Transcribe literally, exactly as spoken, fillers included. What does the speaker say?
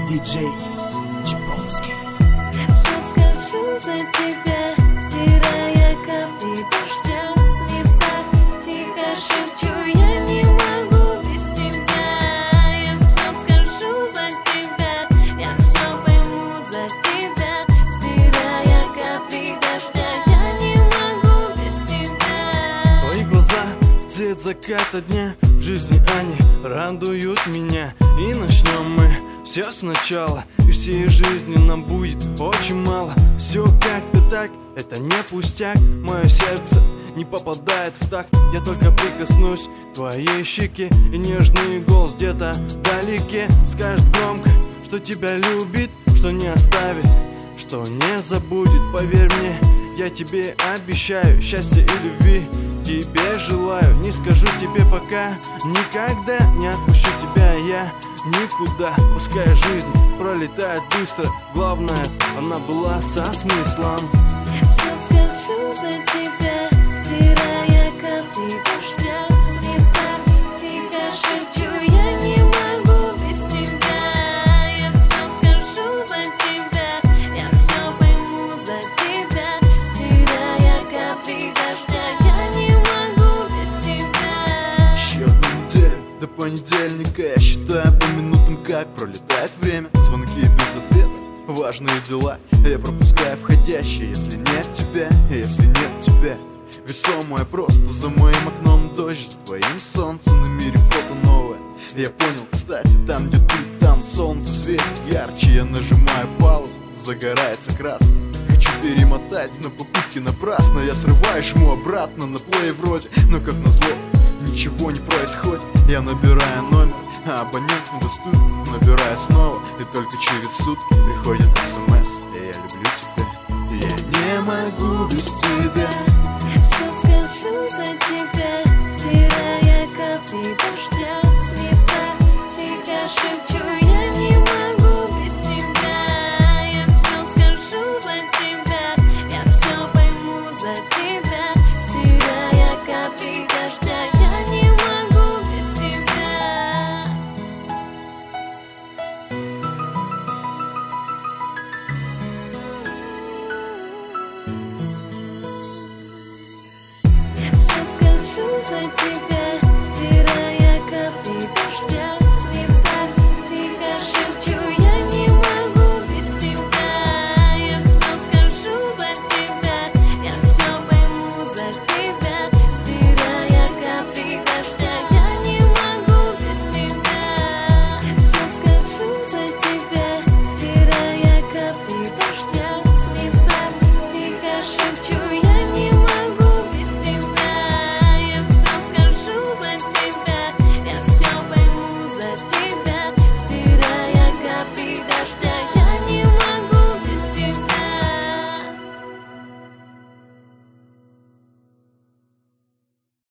диджей Чиповский. Я все скажу за тебя, стирая капли дождя с лица. Тихо шепчу, я не могу без тебя. Я все скажу за тебя, я все пойму за тебя. Стирая капли дождя, я не могу без тебя. Твои глаза в цвет заката дня, в жизни они радуют меня. И начнем мы все сначала, и всей жизни нам будет очень мало. Все как-то так, это не пустяк. Мое сердце не попадает в такт. Я только прикоснусь к твоей щеке, и нежный голос где-то вдалеке скажет громко, что тебя любит, что не оставит, что не забудет. Поверь мне, я тебе обещаю счастья и любви тебе желаю. Не скажу тебе пока, никогда не отпущу тебя я никуда. Пускай жизнь пролетает быстро, главное, она была со смыслом. Я все скажу за тебя, стирая капли дождя с лица. Тихо шепчу, я не могу без тебя. Я все скажу за тебя, я все пойму за тебя. Стирая капли дождя, я не могу без тебя. Еще одну неделю до понедельника. Я считаю по минутам, как пролетает время. Звонки без ответа, важные дела я пропускаю входящие. Если нет тебя, если нет тебя, весомое просто за моим окном дождь, за твоим солнцем на мире фото новое. Я понял, кстати, там где ты, там солнце светит ярче. Я нажимаю паузу, загорается красный. Хочу перемотать, но попытки напрасно. Я срываю, жму обратно на плей вроде, но как назло ничего не происходит. Я набираю номер, а абонент недоступен. Набираю снова, и только через сутки приходит смс: я люблю тебя, я не могу без тебя. Я все скажу за тебя, стирая капли дождя с лица. Тихо шепчу, я не могу без тебя. Я все скажу за тебя, я все пойму за тебя. Стирая капли дождя, я не могу без тебя. Я все скажу за тебя.